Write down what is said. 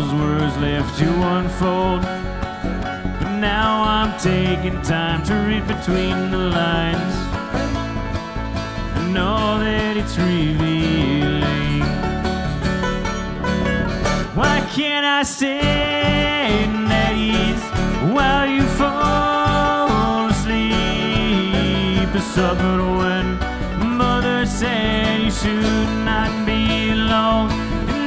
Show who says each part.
Speaker 1: those words left to unfold. But now I'm taking time to read between the lines. I know that it's revealing. Why can't I stay at ease while you fall asleep? I suffered when mother said you should not be alone.